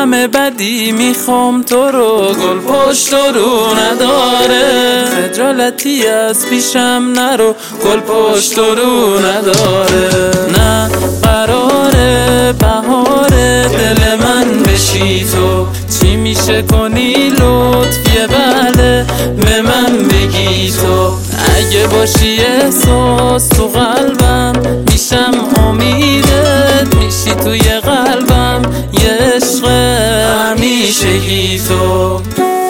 همه بدی میخوام تو رو، گل پشت رو نداره. خجالتی از پیشم نرو، گل پشت رو نداره. نه قراره بهاره دل من بشی تو، چی میشه کنی لطفیه بله به من بگی تو. اگه باشی احساس تو قلبم میشم امیدت، میشی توی قلبم یه عشق همیشگی تو.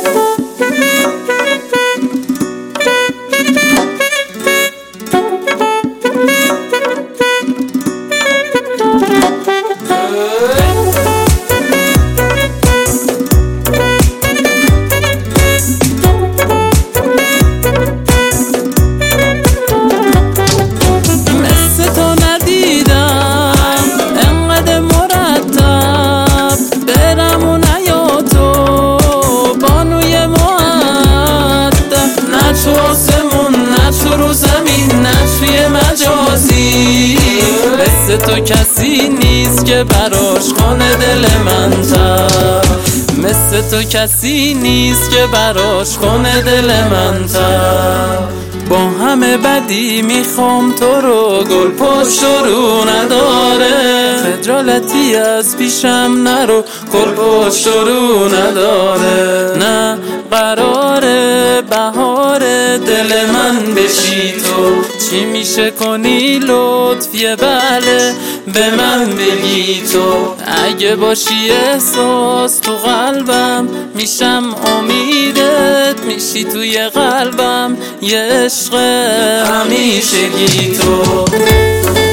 تو آسمون نه تو رو زمین نه توی مجازی، مثل تو کسی نیست که براش کنه دل من تر، مثل تو کسی نیست که براش کنه دل من تر. با همه بدی میخوام تو رو، گل پشت رو نداره. خجالتی از پیشم نرو، گل پشت رو نداره. نه قراره بهاره دل من بشی تو، چی میشه کنی لطفیه بله به من بگی تو. اگه باشی احساس تو قلبم میشم امیدت، میشی توی قلبم یه عشق همیشگی تو.